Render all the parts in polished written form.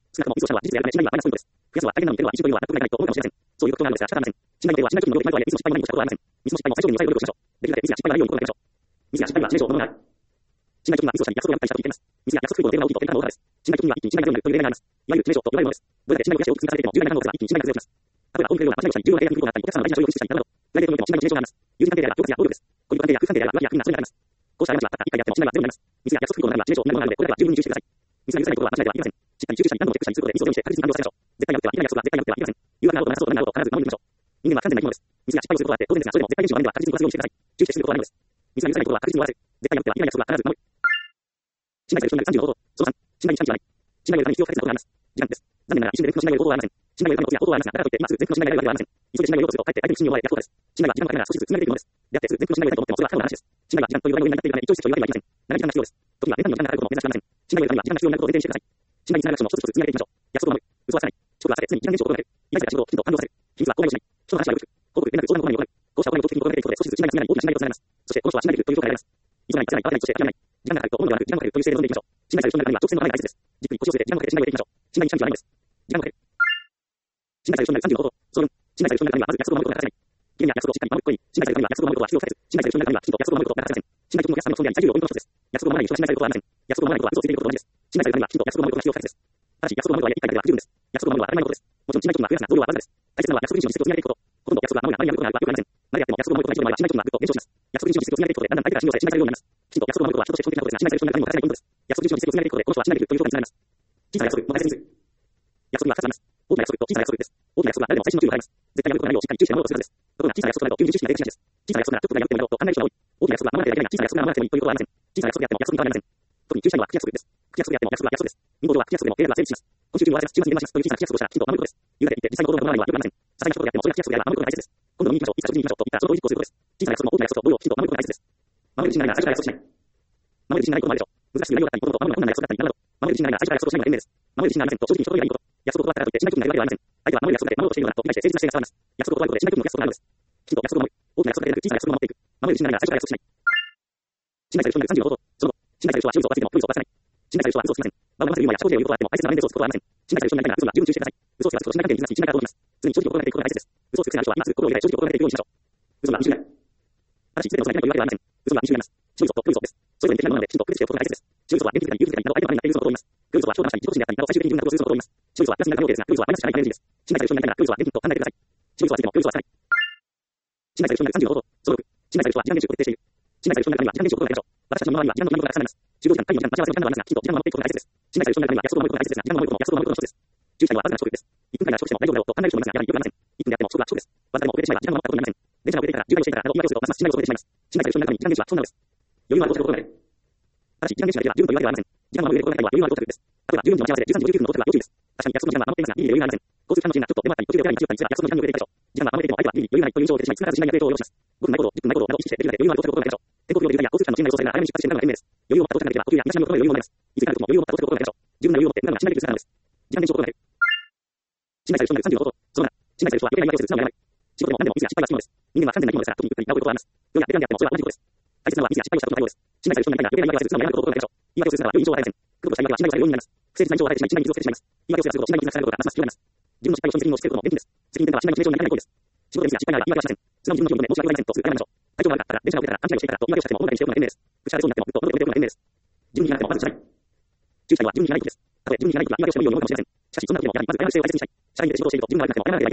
少なくとも、水を者は事実であるため、信頼はマイナスポイントです。増やすは大変なのでは、一部というのは納得がいかないと思うかもしれません。そういうことがあるのですが、仕方がありません。信頼では信頼基準の能力に対してはいつも失敗はないとしたことはありません。ミスの失敗も最小限に抑える努力をしましょう。できるだけミスや失敗がないように心がけましょう。ミスや失敗は致命傷のものである。信頼基準はミスをしたり、約束を破ったりしたときに言っています。ミスや約束不合の電話を切ると簡単な大きです。信頼基準には一気に信頼が強になるという例があります。いわゆる致命傷と言われるものです。どれだけ信頼を増やしを積み重ねていても重大なものですが、一気に信頼が強くなります。例えば、大きなような間違いをしたり、重要な契約に不合があったり、お客様の大事な書類を無視したりなど、プライベートにおいても信頼の致命傷があります。友人関係であれば、恐喝や暴力です。恋人関係であれば、恐喝や圧力や不満などがあります。こうした過ちはたった一回やっても信頼はゼロになります。ミスや約束不合などは致命傷になるので、これらは十分に注意してください。ミスが許さないことは間違いではありません。しっかり集中したり何度もチェックしたりすることでミスを用意して確実に完了させましょう。絶対破ってはいけない約束は絶対破ってはいけません。誘惑があろうとなさそうとなることを必ず守り抜きましょう。人間は完全な生き物です。ミスや失敗をすることはあって当然ですが、それでも絶対に守るには確実にこなすようにしてください。注意してすることはないのです。ミスが許されることはないのです。絶対破ってはいけない約束は必ず守る。信頼が許さないことは必ず守る。信頼される人になる30の方法。その3、信頼に近い人はない。信頼を得るために必要不可欠なことがあります。時間です。残念ながら一瞬で別の信頼を得る方法はありません。信頼を得るためのコツや方法はありますが、だからといって今すぐ全幅の信頼が得るわけではありません。急いで信頼を得ようとすると、かえって相手に不信に思われ約束です。信頼は時間がかかりながら少しずつ積み上げていくものです。であってすぐ全幅の信頼を得たいと思ってもそれは不可能な話です。信頼は時間という概念になっているため一朝一夕というわけにはいきません。長い時間が必要です。時には年単位の時間がかかることも珍しくありません。信頼を得るためには時間が必要になることを前提にしてください。信頼につながるアクションを一つ一つ積み上げていきましょう。約束を守る。嘘はつかない。遅刻は避け、常に時間現象を心がける。依頼された仕事をきちんと完了させる。秘密は公開をしない。人の話はよく聞く。報告、連絡、相談の行為を行う。こうした行いを定期的に心がけていくことで少しずつ信頼が積み上がり大きな信頼とつながります。そしてこの人は信頼できるという評価が得られます。急がない、焦らない、慌てない、そして諦めない。時間がかかると思うのではなく、時間がかかるという姿勢で臨んでいきましょう。信頼される人の中には直線のない大切です。じっくり腰を据えて時間をかけて信頼を得ていきましょう。信頼に近い人はないのです。時間をかける。信頼される人になる30の方法。その4、信頼される人の中にはまず約束を守ることが欠かせない。ゲームや約束をしっかり守ることに、信頼される人には約束を守ることは必要不可欠。信頼される人の中にはきちんと約束を守ることが欠かせません。信頼というのもお客様の損であり最重要ポイントの一つです。約束を守らない人は信頼されることはありません。約束を守らないことは嘘をついていることと同じです。信頼されるためにはきちんと約束を守ることが必要不可欠です。ただし約束を守るとは一回だけでは不十分です。約束を守るのは当たり前のことです。もちろん信頼基準は増やすが増量はわずかです。大切なのは約束以上に実績を積み上げていくこと。ほとんど約束が守るがあまりやることがあるわけではありません。誰であっても約束を守ることができる場合は信頼基準はぐっと減少します。約束以上に実績を積み上げていくことでだんだん相手から信用され信頼されるようになります。きちんと約束を守ることは人として基本的なことですが、信頼される人の中にも欠かせないポイントです。約束以上に実績を積み上げていくことでこの人は信頼できるという評価につながります。小さな約束の大切にする。約束には2つあります。大きな約束と小さな約束です。大きな約束は誰でも最新の注意が入ります。絶対やることがないようしっかり注意して守ろうとするはずです。ところが小さな約束となると急に重視しないといけないです。小さな約束ならちょっとぐらいやってもやろうと考える人が多い。大きな約束は守らなければいけないが小さな約束が守らなくてもいいということはありません。小さな約束であっても約束に変わりません。特に注意したいのは口約束です。口約束であっても約束は約束です。民法上は口約束でも契約は成立します。今週中には私は週末に電話しますという小さな口約束をしたらきちんと守ることです。言うだけ言って実際に行動が伴わないのはよくありません。些細なことであってもそれが口約束であれば守ることが大切です。今度飲みに行きましょう。いつか食事に行きましょうといったその通り実行することです。小さな約束も大きな約束と同様きちんと守ることが大切です。守る自信がないなら最初から約束しない。守る自信がないこともあるでしょう。難しく内容だったり物事を守るのが困難な約束だったりなど。守る自信がないなら最初から約束をしないのが賢明です。守る自信がありませんと正直に一言がいいこと。約束を断ったからといって信頼基準がないわけではありません。相手は守る約束だけ守ろうとしているのだと理解して誠実な姿勢が伝わります。約束を断ることで信頼基準の約束があるのです。きちんと約束を守る。大きな約束だけでなく小さな約束も守っていく。守る自信がないなら最初から約束しない。信頼される人になる30の方法。その信頼される人は注意を犯しても無理を犯さない。信頼される人は嘘をつきません。場を騙せる今や社交辞令を言うことはあっても大切な面で嘘をつくことはありません。信頼される人になりたいなら嘘は十分注意してください。嘘をつかずと信頼関係に傷つき信頼が遠のきます。常に正直を心がけていくことが大切です。嘘をつく癖のある人は今すぐ心を入れ替え正直を心がけていくようにしましょう。嘘は二重になる。ただし、全ての嘘がいけないというわけではありません。嘘は二重になります。白い嘘と黒い嘘です。それぞれに敵なものなので、きちんと区別しておくことが大切です。白い嘘は現実的に、友人的になど相手のためになっている嘘のことを言います。黒い嘘は人を騙したり、自己中心であったりなど最終的に自分がことをする嘘のことを言います。白い嘘はプラスになる可能ですが、黒い嘘はマイナスじゃないエネルギーです。信頼される人になりたいなら黒い嘘は現実と考えてください。白い嘘はついても黒い嘘はつかない。信頼される人になる30の方法。その6、信頼される人は時間厳守を徹底している。信頼される人の中には時間厳守を心がけましょう。私たちの周りには時間の今がたくさんあります。就業時間、会議の時間、待ち合わせの時間などありますが、きちんと時間を守っていくことが大切です。信頼される人の中には約束を守ることが大切ですが、時間を守ることも約束を守ることの一つです。注意したいのはわずかな遅刻です。1分間なら遅刻しても大丈夫だろうと考える人もいますが、やはりよくありません。1分であっても遅刻は遅刻です。わずかでも遅れてしまえば時間が守ったことになりません。電車が遅れてから、渋滞をしてからなど言い訳をするとますます信頼を損ねてしまいます。信頼される人の中に時間厳守はそんなのです。余裕のあることがある。ただし、時間厳守だけは十分というわけではありません。時間を守る上で心がけるのは余裕のあることです。例えば、14時の待ち合わせで13時59分の到着は要注意です。確かに約束の時間は守っていますが、ギリ余裕がありません。交通機関の支援がちょっとでもあったり、途中で起きないに強かったりすれば約束の時間に遅れていきましょう。時間は守れていても相手はギリ余裕がないという印象を受けてしまい、少なからず信頼にプレートを要します。5分ないこと、10分ないことなど意識してできるだけ余裕のある到着を心がけましょう。天候不良でや交通機関の支援が要請が早めに出発しているのが賢明です。余裕を持った到着ができれば呼吸や身だしなみの整える余裕もあります。いつかなるとも余裕を持った到着を心がけましょう。十分な余裕を持ってなるのが信頼できる姿なのです。時間現象を心がける。信頼される人になる30の方法。その7、信頼される人は余計な言い訳をする素直にならない。仕事でも何でもミスや失敗はつきものです。人間は完全な生き物ですから、特に言ったり直ることはあります。世やベテランであってもそれは同じこと大切なのはミスや失敗をしたことの対応です。信頼される人の中には予定が言い訳をする妻のやることを心がけましょう。言い訳をする妻は良い印象を与えません。黒とした言い訳は信頼をされるようになります。不誠実な印象を与えてしまい、信頼に傷をつけてしまいます。言い訳をすると信頼に傷がつけられることがますます広がります。自分の失敗を人に責任を押し付けることも厳禁です。責任転嫁は信頼の成長にならない行為です。仕事でミスや失敗があれば言い訳はしません。素直に自分の気を認め、申し訳ございませんとすぐ謝りましょう。体調が悪かったら、電車が遅れたら、勘違いをしていたらと言い訳をしても問題にしておくのが賢明です。プッシャーでそうになっても、ぐっと戻っておくのが賢明です。自分に嫌なってもまずしない。注意したいのは自分に嫌なことです。たとえ自分に嫌なことが言い訳をしてもいいように思うかもしれません。しかし、そんな時もやはりまず謝る姿勢を大切にしたい。社員で仕事をしていると自分が悪くなっても謝らなければいけないことになります。自分がその姿勢でやっていないことになります。自分がその姿勢でやっていないかもしれませんが、これが社員のルールです。大規模を許してもらえるとは限りませんが、それでも社員のルールです。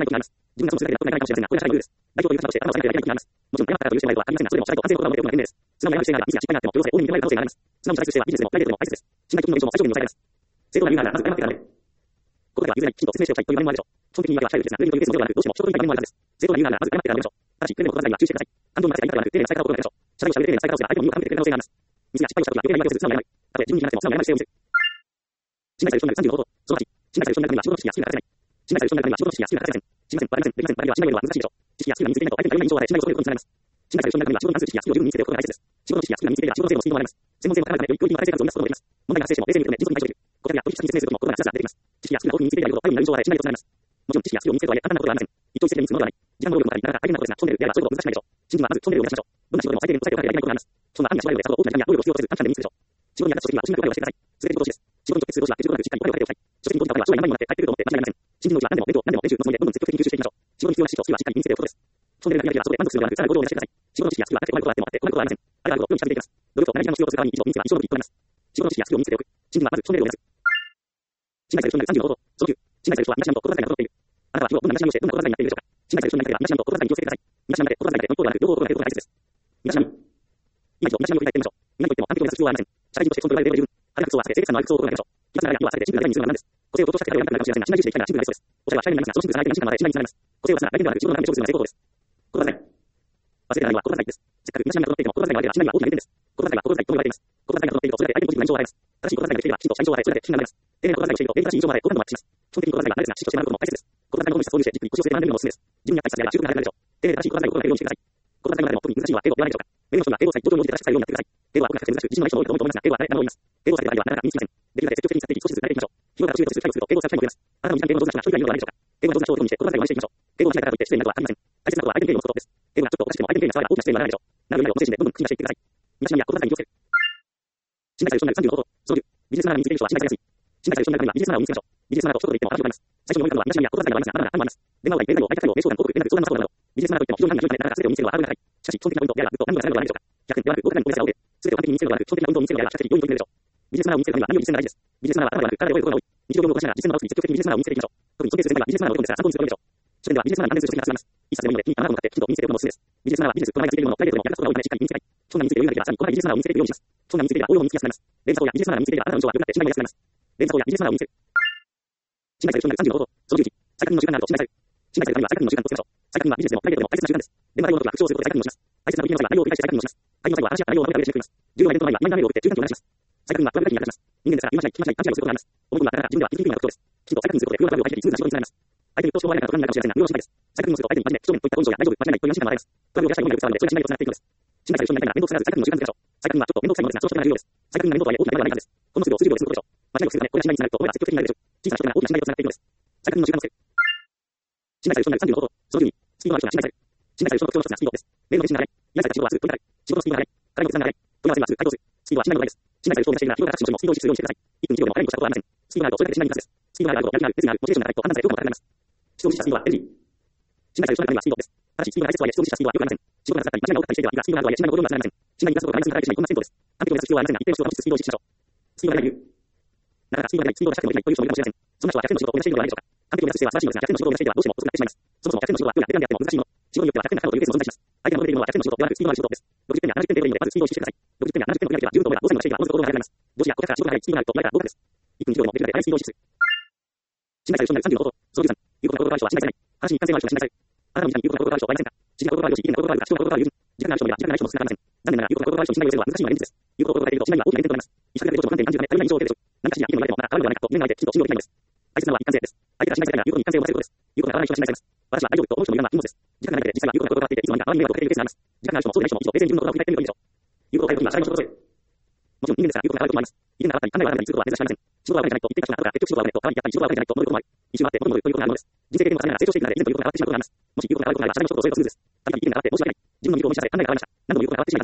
あれを守っておくのが賢明です。素直に謝る姿勢がミスや失敗になっても、多様性を大いに認められる可能性があります。素直に謝罪する姿勢はビジネスでもプライベートでも大切です。信頼というものの以上も最小限に抑えられます。正当な理由ならまず謝ってからね。ここでは譲れない、きちんと説明しておきたいという場面もあるでしょう。基本的に言い訳は社員ですが、ルールというケースもではなく、どうしても人という場面もあるはずです。正当な理由ならまず謝ってからねましょう。ただし、訓練の言葉遣いは注意してください。感情に任せていただく丁寧な伝え方を心がけましょう。謝罪をしゃべる丁寧な伝え方をすれば相手も身を傾けてくれる可能性があります。ミスや失敗をした時は余計な言い訳をする素直な謝る。たとえ自分に嫌なっても素直な謝る姿勢を見せる。信頼される人になる30の方法。その8、信頼される人になるためには仕事の知識やスキルが欠かせない。信頼される人になるためには仕事の知識やスキルが欠かせません。しません、バレません、できません、バレではしないのは難しいでしょう。知識やスキルが身についていないと相手に大変な印象を与え、信頼を損ねることにつながります。信頼される人になるためには仕事に関する知識やスキルを十分に身につけておくことが大切です。仕事の知識やスキルが身についていれば仕事の精度のスピードも上がります。専門性も高まるため、より良い生活を生み出すこともできます。問題が発生しても冷静に受け止め、迅速に対処できる。顧客や取引先に説明するときも心がつらつら出てきます。知識やスキルが多く身についていることを相手になる印象を与え、信頼をつながります。もちろん知識やスキルを身につけるとはいえ簡単なことではありません。一朝一夕で身につくものではない。時間の労力もあり、なかなか大変なことですが、トンネルであればそれほど難しくないでしょう。新人はまずトンネルを目指しましょう。どんな仕事でも相手に伝えておかなければいけないことがあります。そんな暗夜縛りでさほど大きな時間や労力を必要とせず短期間で身につくでしょう。仕事に役立つときには惜しみなくお金をしてください。すべて自己投資です。仕事に直結する投資は決してなく、しっかりお金をかけておきたい。書籍に投じたお金は将来の何にもなって帰ってくると思って間違いありません。新人のうちは何でも勉強、何でも練習のつもりでどんどん積極的に吸収していきましょう。仕事に必要な知識とスキルはしっかり身につけておくことです。トンネルが開けばそこで満足するのではなく、さらなる行動を目指してください。仕事の知識やスキルはなくて困ることがあってもあって困ることはありません。あれがあるほど世に近づいていきます。努力と同じ時間の必要とする代わりに一度身につけば一生の一歩になります。仕事の知識やスキルを身につけておく。新人はまずトンネルを目指す。信頼される人になる30の方法。その9、信頼される人は身だしなみと心遣いが整っている。あなたは日頃どんな身だしなみをしてどんな心遣いになっているでしょうか。信頼される人になりたければ身だしなみと心遣いに気をつけてください。身だしなみで心遣いでの一方ではなく両方心がけることが大切です。身だしなみ。今一度身だしなみを振り返ってみましょう。何と言っても完璧を目指す必要はありません。社会人としてコントローラーレベルで十分。肌の服装は避け、清潔感のある服装を心がけましょう。気がつかないがには避けてシンプルなデザインにするのが何です。個性を強調したければ簡単かもしれませんが、信頼重視していきたいならシンプルな理想です。おしゃれは社員になりますが、そのシンプルさが相手に時間の前で信頼につながります。個性を出すなら来年ではなく仕事の中で重視するのが成功です。心遣い。忘れてないのは心遣いです。せっかく身だしなみが整っていても心遣いが悪いは信頼には大きな減点です。心遣いは心遣いとも言われています。心遣いが整っているとそれだけ相手にポジティブな印象を与えます。正しい心遣いができていればきちんとした印象を与え、それだけ信頼になります。丁寧な心遣いをしていると礼儀正しい印象を与え、好感度もアップします。基本的に心遣いは慣れですが、きちんとして学ぶことも大切です。心遣いのことにしたそうにして、じっくり腰を据えて学んでみるのもおすすめです。自分に合った人や十分なれるでしょう。丁寧で正しい心遣いを心がけるようにしてください。心遣いの中でも特に難しいのは英語ではないでしょうか。目の人が英語を最高に応じて正しく伝えるようになってください。英語は僕が学生難しく、自信のない人も多いと思いますが、英語は誰でも言います。英語をされている間にはなかなか身につきません。できるだけ積極的に使っていき、少しずつ慣れていきましょう。日頃から注意とする機会をすると、英語を使う機会も増えます。あなたの身近に英語の上手な人が一人ぐらいいるのではないでしょうか。英語の上手な人を手本にして、心遣いを真似していきましょう。英語をしないからといって失礼になることはありません。大切なことは相手の敬意を持つことです。英語がちょっとおかしくても相手の敬意が伝われば大きな失礼にならないでしょう。なるようになるご自身でどんどん口に出していってください。身だしなみや心遣いに気をつける。信頼される人になる30の方法。その10、ビジネスマナーが身につける人は信頼されやすい。信頼される人になるためにはビジネスマナーを身につけましょう。ビジネスマナーと一言で言っても話があります。最初に思い浮かぶのは身だしなみや心遣いがありますが、まだまだ他にもあります。電話は電話を相手を名称が多く連絡相談のことなど、ビジネスマナーといっても非常に範囲が広いため、なかなか全てを身につけるのはハードルが高い。しかし、基本的なポイント、ややぐっと何度もされるのではないでしょうか。100点ではなく、合格にコメントが多く、全てを完璧に身につけるのではなく、基本的なポイントを身につけるのであれば、比較的良いポイントになるでしょう。ビジネスマナーを身につけるためには何より実践が大事です。ビジネスマナーは頭ではなく、体で覚えることが多い。日常業務をこなしながら実践の場を作り、積極的にビジネスマナーを身につけていきましょう。特に尊敬する先輩はビジネスマナーを読んですが参考にすることでしょう。書店ではビジネスマナーに関連する書籍が集まります。一冊でもいいので、気に入ったものを買って、きちんと身につけておくのもおすすめです。ビジネスマナーはビジネス、この前がつけるもの、プライベートでも役立つことが多いため、しっかり身につけたい。そんな身につけるようになければ、さらにこの前ビジネスマナーを身につけていくようにします。そんな身につければ応用も身につきやすくなります。連鎖法やビジネスマナーを身につければあなたの印象は良くなって信頼も安くなります。連鎖法やビジネスマナーを身につける。信頼される人になる30の方法。その11、再確認の時間があると信頼される。信頼されるためには再確認の時間とつけましょう。再確認はビジネスでもプライベートでも大切な時間です。電話対応の時は口をすることで再確認をします。大切な時の際は内容を繰り返して再確認をします。会議の際は話し合った内容をまとめて締めくくります。重要なイベントの前は今何を送って中間期をお願いします。再確認はプライベートに役立ちます。人間ですから言いましない、聞きましない、勘違いをすることがあります。思い込みはなかなか自分では気づきにくいようなことです。きちんと再確認することで不要な部分を排除し、スムーズな仕事につながります。相手に投資をもらえないかと不安になるかもしれませんが、無料の心配です。再確認をすると相手に真面目、几帳面といった好印象や大丈夫、間違いないという安心感が与えます。トラブルを出したいのによく伝わるので、それが信頼とつながっていくのです。信頼される人になりたいなら面倒くさがらず再確認の時間づけましょう。再確認はちょっと面倒くさいものですが、朝食が重要です。再確認が面倒とはいえ大きな手はないはずです。ほんの数秒を数秒で済むことでしょう。間違いをするため、これが信頼につながると思えば積極的になれるでしょう。小さなことが大きな信頼とつながっていくのです。再確認の時間をつける。信頼される人になる30の方法。その12、スピードのある人が信頼される。信頼される人の特徴の一つがスピードです。メールの自信が速い。依頼された仕事はすぐ取り掛かる。仕事のスピードが速い。彼の決断が速い。問い合わせはすぐ回答する。スピードは信頼の度合いです。信頼される人を目指しているなら、日頃からタクシーの人もスピードを意識するようにしてください。1分1秒でも早いとしたことはありません。スピードがあるとそれだけ信頼に達です。スピードがあるとやる気がある、熱意がある、モチベーションが高いと判断され評価も高くなります。人を意識したスピードは NG。信頼される人の中にはスピードです。ただし、スピードが大切とはいえ、人を意識したスピードは良くありません。仕事が疲れたり、間違いが多かったりしていては、スピードがあるとはいえ、信頼の行動にはつながりません。信頼に出すことが大切なからしないこんな戦闘です。完璧を目指す必要はありませんが、一定の人を保ちつつスピードを意識しましょう。スピードが速い理由。なかなかスピードが速い、スピードが近くでもいけないという人もいるかもしれません。そんな人は100点の仕事を目指しているのではないでしょうか。完璧を目指す姿勢は素晴らしいのですが、100点の仕事を目指していてはどうしても遅くなってしまいます。そもそも100点の仕事はどれだけベテランであっても難しいもの。仕事によっては100点の高度というケースも存在します。相手が求めているものは100点の仕事ではなくスピードのある仕事です。60点や70点でいいので、まずスピードを意識してください。60点や70点を取り上げては十分と思えば、5歳の学生がおのずと行動が早くなります。上司や顧客から仕事が早い、スピードがあると言われたら合格です。1分1秒でもできるだけ速いスピードを意識する。信頼される人になる30の方法。その13、有効な行動がある人は信頼されない。話に一貫性がある人は信頼される。あなたの身近に有効な行動がある人はいませんか。知識な行動があるよし、意見な行動があるが、貴重な行動がある友人。時間がある人には時間がない人も少なくありません。残念ながら有効な行動がある人に信頼を寄せるのは難しいのが現実です。有効な行動があると信頼は大きな減点となります。意識だけで上司の観点に感じるため、足りない印象を受けるでしょう。何かしら意見を言われても、まだ変わるのではないかと、面の前できちんと信用できないのです。大切なのは一貫性です。相手が信頼されたら有効に一貫性を持たせることです。有効な変わらない人は信頼されます。私は大丈夫と思う人もいるが、いいものです。時間がないので、実際は有効な行動があっていて、いつの間にか周りに迷惑をかけているケースがあります。時間がある人もそうでない人も一度冷静に自分の行動を振り返ってみるといいでしょう。有効な行動には社会の仕事で。もちろん人間ですから有効な変わることもあります。意見があったり、考えがあるのにすることは目指しません。仕事は分かれてないと言っていた人が後から結局仕事は分かれと、代わりにやったり仕事は分かれてないと思うこともある。一周回って元に戻るということがあるのです。人生経験の重ねが成長していく中で、以前ということが上がってしまうことがあります。もし有効な変わることがあれば、社会の仕事を添えるとするです。ただ有意義な変わって申し訳ない。自分の身を見るを無視され考えが変わりました。何度も有効な変わってしまいが正しい。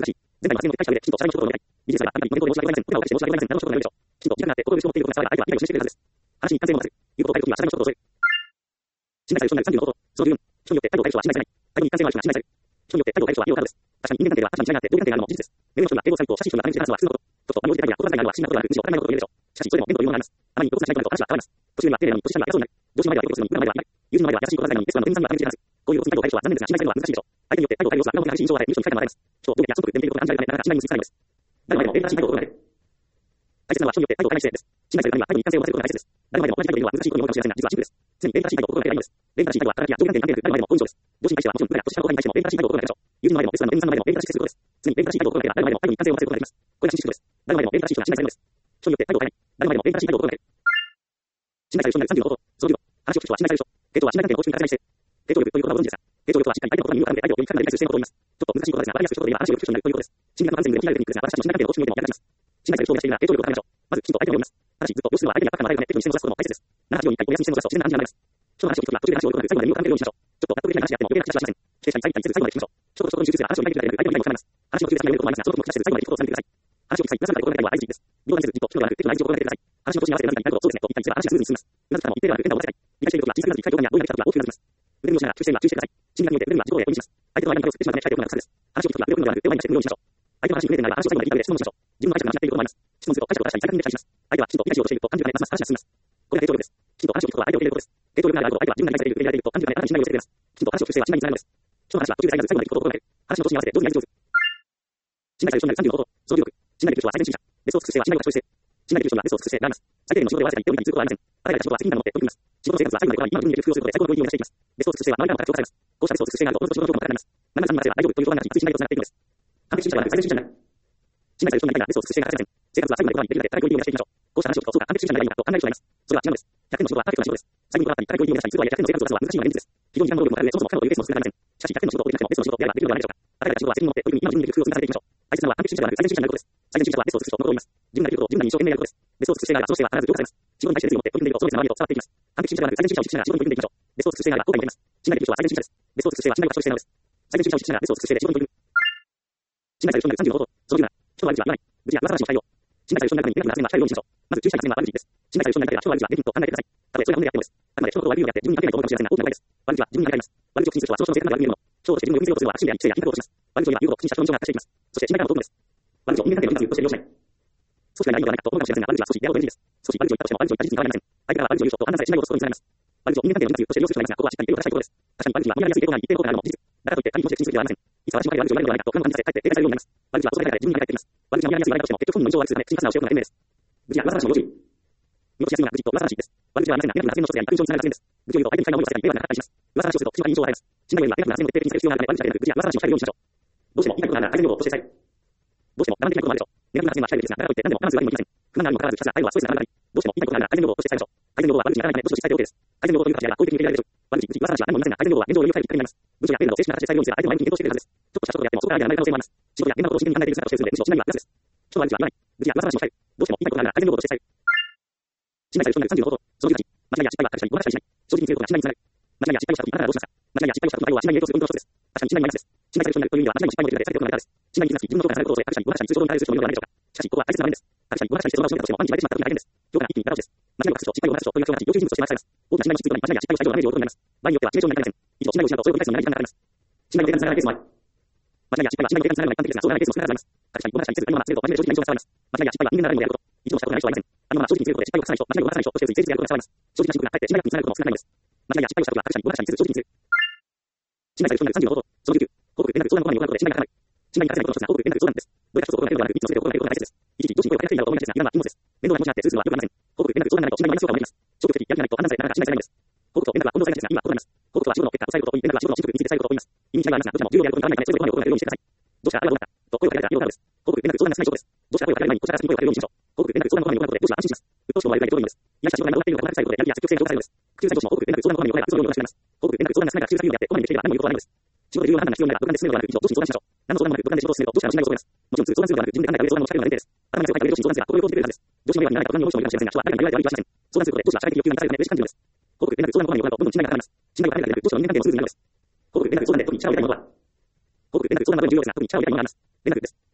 前回の発言を撤回した上で、きちんと謝罪の一言を述べたい。ビジネスはあんまりご面倒を申し上げございません。これらを返して申し上げございません。などの一言を述べるでしょう。きちんと時間があって、心を許しを持っていることが伝われば、相手は理解を示してくれるはずです。話に一貫性を持たず、言うことを変えるときは謝罪の一言を添える。信頼される人になる30のこと、その理論、人によって態度を変える人は信頼されない。態度に一貫性のある人が信頼される。人によって態度を変える人は意を変えるです。確かに人間関係では確かに違いがあって、同意関係があるのも事実です。目の人が英語サイトを写真人が話して話すのは普通のこと。とと、あの時代や言葉遣いがあるのは不審なことがある、むしろ当たり前のことを言えるでしょう。しかし、それでも言語というものがあります。あまりに露骨な態度になると話は変わります。途中には丁寧なのに年下には偉そうになる。上司の前では英語をするのに、裏の前ではない。友人の前では優しい言葉遣いなのに、レストランの店員さんには大変失礼なはず。こういう露骨な態度を変える人は残念ですが、信頼されるのは難しいでしょう。相手によって態度を変える様子は裏表にあるし、印象を与え、無理に書いてもらえます。人をどうやら約束で見ていることが暗示されるため、なかなか信頼に結びつかないのです。誰までも英語らしい態度を心がける。大切なのは人によって態度を変えない姿勢です。信頼されるためには態度に一貫性を持たせることが大切です。誰までも同じ態度を言うのは難しいことに思うかもしれませんが、実はシンプルです。常に礼儀正しい態度を心がければいいのです。礼儀正しい態度は働きや上下関係に関係なく、誰までも好印象です。上司に対してはもちろん、部下や年下の部下に対しても礼儀正しい態度を心がけるでしょう。友人の前でもレストランの店員さんの前でも礼儀正しく接することです。常に礼儀正しい態度を心がければ、誰までも態度に一貫性を持たせることができます。これが真実です。誰までも礼儀正しい人が信頼されるのです。人によって態度を変えない。誰までも礼儀正しい態度を心がける。信頼される人になる30のこと、その理論、話を聞く人は信頼される人。系統は信頼関係の構築に欠かせない姿勢。系統力ということはご存知ですか？系統力はしっかり相手のことに身を絡んで相手を読み聞かれる姿勢のことを言います。ちょっと難しいことですが、わかりやすく一言で言えば話を聞く人になるということです。心理学の安全に気になるテクニックですが、私たちの信頼関係の構築においても役立ちます。信頼される人を目指しているなら、系統力を高めましょう。まず、きちんと相手を読みます。ただし、ずっと要するのは相手に圧迫感を与えるため、適度に視線を出すことも大切です。78秒に1回お休み視線を出すと自然な話になります。人の話を聞くときは途中で話を置くので、最後まで身を絡めるようにしましょう。ちょっと納得できない話であっても余計な口はしません。否定したり最後に最後まで聞きましょう。ちょっとに集中すれば話を理解できるので、相手の理解も深めます。話の途中で先にやめることもありますが、その時も口出せず最後まで聞くことを続けてください。話を聞く際、皆さんが心がけるのは合図です。理論にせず、じっと聞くのではなく、適度な合図を心がけてください。話の途中に合わせて何か言いたいことをそうですねと言ったりすれば話がスムーズに進みます。うなずくからも一定ではなく変化を出せない。理解していることが小さくなって一回共感や同意ができたことが大きくなります。腕組みをしながら注意しているなら注意してください。心理学によって腕組みは自己を応援します。相手の間に壁を作ってしまうため控えておくのが大切です。話を聞くときは腕を組むのではなく、手を前に出して振るようにしましょう。相手の話に触れてない場合は話を最後まで聞いた上で質問もしましょう。自分の解釈が間違っていることもあります。質問すると解釈を正しに再確認できたりします。相手はきちんと理解しようとしていると感じるため、ますます話が進みます。これが系統力です。きちんと話を聞くことは相手を受け入れることです。系統力があると相手は自分が理解されている、受け入れられていると感じるため、あなたに信頼を寄せてくれます。きちんと話を聞く姿勢は信頼につながるのです。人の話は途中で最後まで聞くことを心がける。話の途中に合わせて上手にやり上手。信頼される人になる30のこと、その理力。信頼できる人は最善主義者。ベストを尽くす姿勢は信頼を勝ち取る姿勢。信頼できる人にはベストを尽くす姿勢があります。最低限の仕事を合わせたり、手を見たりすることはありません。あらゆる仕事は責任感を持って取り組みます。仕事の生活は最後まで行い、今の分による工夫をすることで最高のクオリティを目指していきます。ベストを尽くす姿勢は周りからも高く評価されます。こうしたベストを尽くす姿勢があると、その人の仕事も高くなります。何々さんに任せれば大丈夫という言葉が熱い信頼とつながっていくのです。完璧主義者は最善主義者になる。信頼される人になりたいがベストを尽くす姿勢が欠かせません。生活は最後まで行い、できるだけ高いクオリティを目指していきましょう。こうした話を聞くと、そうか、完璧主義者になりたいんだと考える人がいます。それは違うんです。100点の仕事はパーフェクトな仕事です。最後にこだわったり、高いクオリティを目指したりするとはいえ、100点の生活を出すのは難しいのが現実です。非常に時間能力もあるので、そもそも可能というベストを尽くせられません。しかし100点の仕事をできなくてもベストの仕事をやればできるのではないでしょうか。与えられた仕事は責任を持って取り組み、今の自分にできる工夫を積み重ねていきましょう。大切なのは完璧主義者ではなく最善主義者になることです。最善主義者はベストを尽くすとこのことを言います。自分ができることを自分なりに一生懸命やることです。ベストを尽くす姿勢があれば、その姿勢は必ず評価されます。仕事に対して熱意を持って取り組んでいると、その熱が周りへと伝わっていきます。完璧主義者ではなく最善主義者を意識しながら仕事に取り組んでいきましょう。ベストを尽くす姿勢があれば後悔も出ます。信頼できる人は最善主義者です。ベストを尽くす姿勢は信頼を勝ち取る姿勢なのです。最善主義者を意識しながらベストを尽くす姿勢で仕事に取り組む。信頼される人になる30のこと、その理由なら、人の悪口は言わない。愚痴や噂話を控えよう。信頼される人になるためにネガティブな発言は控えるようにしましょう。まず注意したい発言は悪口です。信頼される人になりたいが人の悪口はネガティブと考えてください。たとえそれが本音であってもです。あくまで人のことを悪いようにやって自分に関係ないと思うかもしれませんが、大きな場合です。悪口は自分に関係あります。悪口を口にする人はその人の性格が悪いもの。人をして自分を良く見せようとするのは悪心であり、不正や品格を落とします。悪口を言えば言うほど口にした人の印象が悪化していきます。そして信頼感も遠くのです。悪口を人間関係の因果として利用しない。組織がないのではないかと思うかもしれませんが、悪口は組織であることの意味です。組織悪口を言ったとしても悪口を言った事実に変わりません。相手から悪口を言う人と判断され信頼を落とすことにつながります。悪口を人間関係の因果として利用する人がいますが、ここはしっかり手を正したいことです。確かに悪口は本やりやすい傾向があり、一定効果があるのも事実。だからといって他人に口で口にするべきではありません。いつ私も悪口を言われるのではないかと不安を感じさせ、かえって警戒されるようになります。悪口は恐れられ自分に返ってきます。悪口が本やりやすい言われたとしても、結局本人の印象を悪くするため、口に発すなをしようというのが賢明です。愚痴や噂話も要注意。見落としやすいのが愚痴と噂話です。悪口はありませんが、ネガティブな発言の一つであり、悪印象につながる発言です。愚痴を言うと相手に不快な思いをさせたり、迷惑がかかったりします。噂話をすると人の印象を与えます。信頼よりはネガティブな発言を徹底的に避ける必要があるので、悪口だけでなく、愚痴や噂話を控えるようにしましょう。どうしても言いたいことがあるなら改善量を落としてください。どうしても我慢できないこともあるでしょう。ネガティブな発言は控えるべきですが、だからといって何でも我慢するわけにもいきません。不満があるにもかかわらず、ひたすら態度はストレスがある場合、どうしても言いたいことがあるなら改善量を落として伝えましょう。改善量は悪口にならないため、どしどし伝えて OK です。改善量という発言が攻撃的に受けられるでしょう。悪口、愚痴、噂話は何も言いませんが、改善量は現状をより良く変えるきっかけになります。文章やデータを正式な形で伝えるようにすれば、相手の前向きに検討してくれるはずです。ちょっとしたことであっても、そこからアイデアが生まれる可能性もあります。仕事や現場のことを真剣に考えている姿を教えるので、むしろ信頼はプラスです。人の悪口は言わない。愚痴や噂話も控える。どうしても言いたいことがあるなら改善量を落として伝える。信頼される人になる30のこと、その理解。間違いや失敗は隠したり、ごまかしたりしない。正直に強いことが信頼につながる。間違いや失敗をしたとき、あなたはどうしますか？間違いや失敗をしたときの態度は信頼に影響するポイントの一つです。確かに信頼にマイナスです。信頼される人になるという意味では、間違いも失敗もできるので、避けておくのが大事です。信頼に傷つき、自分の評価されることを恐れ、他者にごまかしたり、通常の対応する人もいるのではないでしょうか。しかし、ここは大切な場面です。他者にごまかしたりしてその場を示したとしても、万に相手しまった時に大変です。評価が一気にガタ落ちです。間違いを隠す人、失敗を隠す人という表現が要求人物として回されます。大きな信頼の質となり、間違いや失敗をした人のダメージを負うことになります。場合によっては致命傷になりかねません。以上、信頼を失うと、それを繰り返すのに長い時間がかかります。信頼のデータにつながるケースもある。間違いや失敗は信頼のデータにつながるのが一般的ですが、そうではないケースも少なからずあります。確かにごまかしたりすると人間が大変です。他者にごまかしたりしてその場を実践上使われます。間違いや失敗は人間ならでもやること。一度もしたことがない人はいません。あのまま正直に言うことで失敗を隠さない人、間違いを犯さない人としてついついやることが伝わります。正直な人がかえって信頼力につながることも少なくないのです。間違いや失敗をしたときは他者にごまかしたりする、正直にする。信頼される人になる30のこと、その19、報告連絡相談のコマに行うことで信頼が高まる。信頼に欠かせないことの一つが報告連絡相談です。どれか一つを行うのではなく、いつも全てを行うことが大切です。一時、上司に声をかけやすいなどと思いがちですが、今は禁物です。面倒な気持ちになって通すのはよくありません。報告連絡相談がないと信頼にマイナス効果もあります。消極的、やる気がないと判断されなかなか信頼されないのです。報告と連絡は混同されがちですが、今は異なります。報告とは仕事の結果を伝えることといい、連絡は仕事の進捗について伝えることといいます。意味に違いがありますが、どちらも重要であることに変わらないため、それぞれの行うことによるようにしてください。どうしたらあれはどうなったと声をかけられたら理由があるのです。報告連絡相談が少ない証拠です。どうしたら声をかけられる前にこちらから先に声をかけるようにしましょう。報告連絡相談のコマに行うことで上司は安心します。鬱陶しく思われるぐらいでどうでもいいのです。依頼した仕事が終わっているのか終わっていないことでやる気や積極性が評価されるのです。複数上司も報告連絡相談のコマに行うことがそのようにお願いします。報告連絡相談が少ないから複数作業であって、こまめにできれば何も言うことはないのです。仕事で重要な判断が必要なら、独断で進めるのではなく、一度上司に相談しましょう。何の相談もなく、独断で仕事を進めると、上司の信頼を損ねます。もちろん、相談するのではなく、自分で考えた上で相談を仕掛けるのが前提です。頭の中を書いて上司に相談すれば、心を通ってくれるはずです。上司の迷惑にならないと不安に思う人もいるかもしれませんが、人は誰かに言われて悪いとは言われてはいけません。相談することで上司は社会的欲求に満たされることで、上司の要求が満たされます。信頼が高まります。信頼が高まるだけで、上司の要求が満たされます。人間関係もスムーズになるのです。報告連絡相談で特に力を入れたいものは、報告連絡相談の中で重要ですが、特に力を入れたいものがあります。連絡です。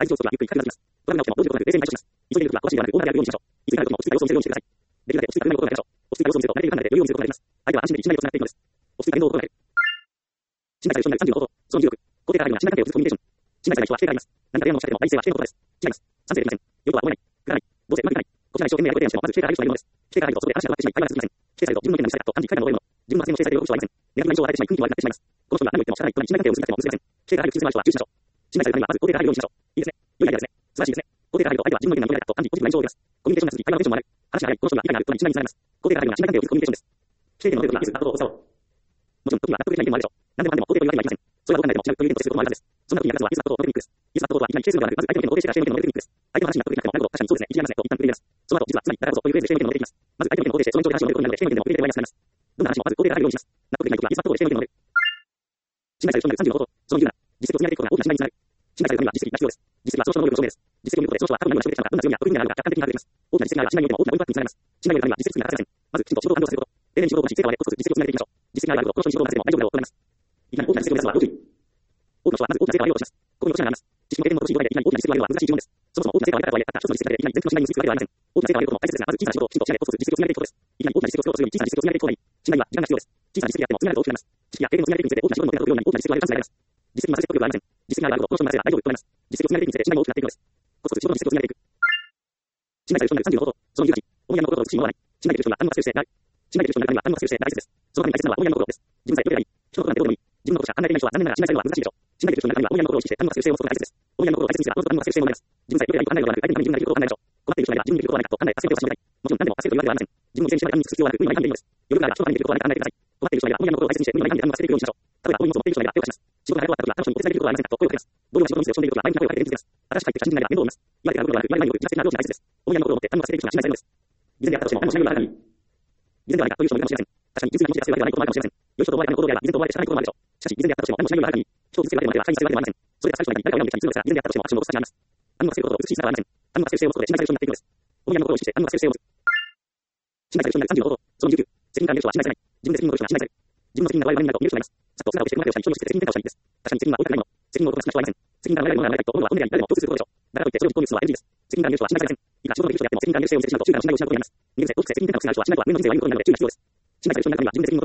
合図上速度はゆっくりかかります。トラブルが起きても動じることなく冷静に対処します。急いでいる時は小走りではなく、オーダーでやるようにしましょう。いつになるとも落ち着いた様子を見せるようにしてください。できるだけ落ち着いた車を行いましょう。落ち着いた様子を見せると慣れている範囲で余裕を見せることができます。相手は安心で一内をつながっているのです。落ち着いた言動を行える。信頼される人になる35法。その16。肯定からあるのは信頼関係を築くコミュニケーション。信頼される人は否定があります。何か提案を申し上げても第一声は否定のことです。違います。賛成できません。よくは思えない。くだらない。どうせうまくいかない。こちら一生懸命やる提案してもまず否定からある人がいるのです。否定からあるとそこで話が終わってしまい会話が続きません。否定されると自分の意見が無視されたと感じ快感が覚えるの。自分の発言を否定されていることはありません。ネガティブな印象を与えてしまい雰囲気も悪くなってしまいます。この人には何を言っても仕方ない人に信頼関係を築いても結びません。否定からある口詰まる人は注意しましょう。信頼されるためにはまず肯定からあるようにしましょう。いいですね。良いアイデアですね。素晴らしいですね。肯定からあると相手は自分の意見が認められたと感じポジティブな印象を受けます。コミュニケーションが続き会話のテンションも上がる。話が早い。この人には理解があるとに信頼につながります。肯定からあるのは信頼関係を築くコミュニケーションです。否定権の能力がいつだとおっしゃろう。もちろん時には納得できない意見もあるでしょう。何でもかんでも肯定というわけにはいきません。それはどう考えても違うという意見としてすることもあるはずです。そんな時に役立つはイズナットとのテクニックです。イズナットとは一回否定するのではなく、まず相手の意見を肯定してから否定の意見を肯定するテクニックです。相手の話に納得できなくてもなるほど確かにそうですね、言い切れますねと一旦繰り出す。その後実はつまりだからこそというフレーズで否定の意見を肯定できます。まず相手の意見を肯定してその延長で話を乗ることになるので否定の意見でも肯定で終わりやすくなります。どんな話もまず肯定からあるようにします。納得できない時はイズナットと否定の意見を乗る。信頼される人になる35法。その17。実績を積み上げていくことが大きな信頼につながる。信頼されるためには実績が必要です。実績はその人の能力の証明です。実績を見ることでその人は過去に何を成し遂げてきたのか、どんな強みや得意分野があるのか客観的に把握できます。大きな実績があれば信頼においても大きなインパクトにつながります。信頼を得るためには実績には欠かせません。まずきちんと仕事を完了させること。丁寧に仕事をこなし、成果を上げ、コツコツ実績を積み上げていきましょう。実績があるとこの人に仕事を任せても大丈夫だろうとなります。いきなり大きな実績を出すのは要注意。多くの人はまず大きな成果を上げようとします。ここに落ちがあります。知識も経験も乏しい状態でいきなり大きな実績を上げるのは難しい呪文です。そもそも大きな成果を上げたとはいえ、たった一つの実績だけでいきなり全国の信頼に結びつくわけではありません。大きな成果を上げることも大切ですが、まず小さな仕事をきちんと仕上げ、コツコツ実績を積み上げていくことです。いきなり大きな実績を作ろうとするように小さな実績を積み上げていく方がいい。信頼には時間が必要です。小さな実績があっても積み上げると大きくなります。知識や経験を積み上げていくにつれて大きな仕事の手が届くように大きな実績を上げる可能性があります。実績に混ぜて得力はありません。実績があるとこの人に任せれば大丈夫となります。実績を積み上げていくにつれて信頼も大きくなっていくのです。コツコツ仕事の実績を積み上げていく。信頼される人になる35法。その18。思いやりの心と美しいものはない。信頼できる人には何も活用してない。信頼できる人になるためには何も活用して大切です。そのために大切なのは思いやりの心です。自分さえどれがいい。人のことなんてどうでもいい。自分のことしか考えていない人は残念ながら信頼されるのは難しいでしょう。信頼できる人になるためには思いやりの心を意識して何も活用していることが大切です。思いやりの心を大切にすればこの人と何も活用しているものになります。自分さえどれがいいと考えるのではなく相手のために自分ができることを考えましょう。困っている人がいれば自分にできることはないかと考え助けてほしいので、もちろん何でも焦るというわけではありません。自分の全身まで何に尽くす必要はなく、無理な何でもいいのです。余裕があれば人のためにできることは何か考えてください。困っている人がいれば思いやりの心を大切にして無理な何で何も忘れていくようにしましょう。例えば重い荷物を持っている人がいれば手を貸します。仕事が早く終わった時は彼女にお手伝いできることはありませんかと声をかけます。同僚が仕事にして落ち込んでいる時は前に声をかけて気づきます。新しく入ってきた新人がいれば面倒を見ます。言われてから動くのではなく、言われないように自発的な上司が大切です。思いやりの心を持って何も忘れている人が信頼されるのです。偽善であったとしても何もしないようなあなたに。偽善ではないかという人もいるかもしれません。確かに偽善が無視するわけではないこともあるかもしれません。良い人と思われた行動であれば偽善と思われてしかないこともあるでしょう。しかし偽善であったとしても何もしないようなあなたに人を傷つけるわけではないから会議するわけではありません。それでは最初に誰かを病んできたにするのですが、偽善であったとしてもアクションを起こす価値があります。何も忘れることを美しい姿はありません。何も忘れる姿勢を持つことで信頼される人になっていくのです。思いやりの心を意識して何も忘れる姿勢を持つ。信頼される人になる35法。その19。責任感ある人は信頼されない。自分で責任を取る人が信頼される。自分の責任が我々になると見る人がいます。さっと姿をしてうまくをしたり、人をして責任転嫁をしたりです。確かに責任は大きくないもの。責任を負うことが少なくないもの。責任が我々のものがないと思うのは本音であり誰でも共通することでしょう。だからといってそれを実行に移すのは NG です。責任がある人は信頼されません。いくら仕事のできる人であっても責任がある人を見せてしまうと周囲からの信頼を失うことになります。逃げ癖、大きく責任転嫁を失う人は信頼とは無の人生を歩むことになるので注意が必要です。信頼される人になるためには自分で責任を取る姿勢が欠かせません。失敗があった時自分に非難が来ても責任を取る姿勢がありません。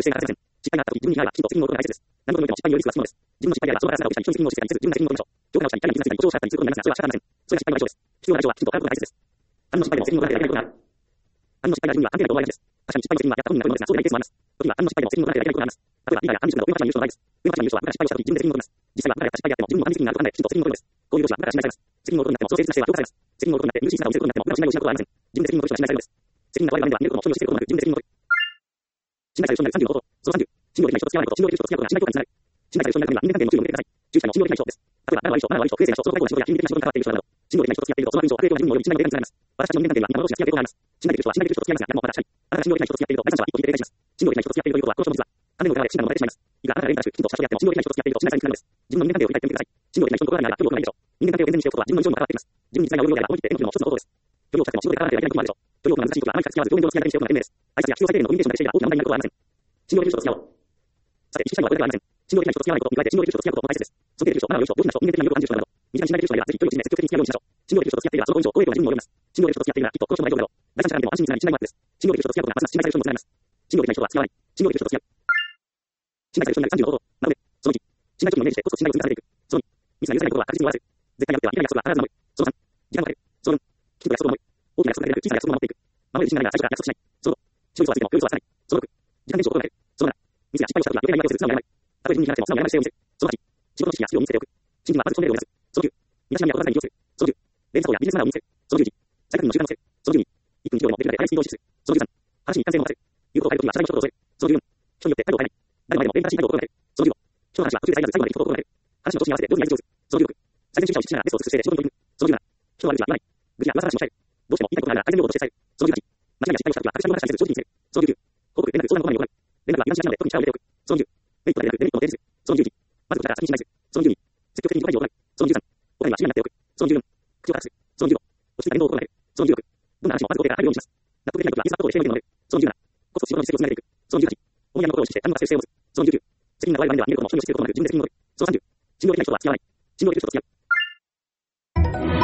何でもいいのに失敗を許すは済むのです。自分の失敗であればそのから姿をしたり人に責任を取る姿勢が見せず自分が責任を取りましょう。状態をしたり誰に傷ついたり故障をしたりすることになりますが、それは仕方ありません。それが失敗の代償です。必要な代償はきちんと払うことが大切です。他人の失敗でも責任を取らなければいけないことがある。他人の失敗が自分には関係ないと思われがちです。確かに失敗の責任はやった本人になるのですが、そうでないケースもあります。時には他人の失敗でも責任を取らなければいけないことがあります。例えばリーダーや管理職など上の立場にいる人の場合です。上の立場にいる人は部下が失敗をした時自分で責任を取ります。実際は部下が失敗であっても自分の管理責任があると考えきちんと責任を取るのです。こういう上司は部下が信頼されます。責任を取るとなってもその誠実な姿勢は評価されます。責任を取るとなって無視した姿を見せることになっても部下の信頼を失うことはありません。自分で責任を取る人は信頼されるのです。責任が我々には見えることも承認していることもなく自分で責任を取る。信頼される人になる35法。その30。信用できない人と付き合わないこと。信用できる人と付き合うことが信頼強化につながる。信頼される人になるためには人間関係の注意を向けてください。注意したいのは信用できない人です。例えば、マナー悪い人、マナー悪い人、不衛生な人、その態度が人や倫理的な仕事に関わっている人など、信用できない人と付き合っていると、その悪い人、悪影響が自分に及び信頼のデータにつながります。私たちの人間関係には今の同士が付き合っていることがあります。信頼できる人は信頼できる人と付き合いますが、やもまた確かに。あなたが信用できない人と付き合っていると、第三者は一歩引いて停滞します。信用できない人と付き合っているということは、この人の実は、金の裏で信頼の漏れてしまいます。いくらあなたが連絡し、きちんとした人であっても、信用できない人と付き合っていると信頼されにくなるのです。自分の人間関係を振り返ってみてください。信用できない人の心にあれば、距離を置かないでしょう。人間関係を健全にしていくことは自分の意思にも関わっています。自分に実在が及ぶのであれば、思い切って縁を切るのも一つの方法です。距離を置かなくても仕事で絡まなければいけないこともあるでしょう。距離を置くのが難しいことはあまり深く付き合わず、表面上の付き合いだけにしておくのが賢明です。挨拶や必要最低限のコミュニケーションだけしていれば大きな問題になることはありません。信用できる人と付き合おう。さて、一緒にはこれではありません。信用できない人と付き合わないことに加えて、信用できる人と付き合うことも大切です。尊敬できる人、マナー良い人、良心な人、人間的な魅力を感じる人など、身近に信頼できる人がいれば、ぜひ距離を縮め、積極的に付き合うようにしましょう。信用できる人と付き合っていれば、その後以上、好影響が自分にも及びます。信用できる人と付き合っていれば、きっとこの人も大丈夫だろう。第三者関係も安心につながり、信頼マークです。信用できる人と付き合うことがますます信頼される人にもつながります。信用できない人は付き合わない。信用できる人と付き合う。信頼される人になる35法。なので、その1、信頼基準をイメージして、コツコツ信頼を積み重ねていく。その2、ミスが許さないことは確実に終わらせる。絶対に破っては、いかに約束は必ず守る。その3、時間をかける。その4、きちんと約束を守る。大きな約束だけでなく、小さな約束を守っていく。守れる自信がないが最初から約束しない。その5、白い嘘はついても、黒い嘘はつかない。その6、時間練習を心がける。その7、ミスや失敗をした時は余計な言い訳をする素直に謝る。たとえ自分に嫌なくても素直に謝る姿勢を見せる。その8、仕事の知識やスキルを身につけておく。真にはまずそのレベルを目指す。その9、身だしなみや言葉遣いに利用する。その10、連鎖法やビジネスマナーを身につける。その11、再確認の習慣を乗せる。その12、1分以上でもできるだけ速いスピードを維持する。その13、話に一貫性を持たせる。言うことを変えるときは社内の一言を添える。その14、人によって態度を変えない。誰の前でも礼儀正しい態度を心がける。その15、人の話は途中で遮らず最後まで聞くことを心がける。話の調子に合わせて上手に相手をする。その16、最善主義者を意識しながらベストを尽くす姿勢で仕事に取り組む。その17、人の悪口は言わない。愚痴や噂話を控える。どうしても言いたいことがあるが改善用語として伝える。その18、間違いや失敗をしたときは隠し事話にせず正直に見せる。その19、報告、連絡、相談のことに行う。連絡は油断しないので特に力を入れておく。その20、メリットが出なくデメリットを提示する。その21、まずこちらから先に信頼する。その22、積極的に誤解を行う。その23、お金は信頼になっておく。その14、口を隠す。その15、落ち着いた言動を心がける。その16、どんな話もまず肯定から入るようにします。納得できないときはインスタットをしておいてもらう。その17、コツコツ仕事の実績を積み上げていく。その18、思いやりの心を意識して何も活性を持つ。その19、責任が我々には見えることも信用していることもなく自分で責任を取る。その30、信用できない人とは付き合わない。信用できる人と付き合う。 す。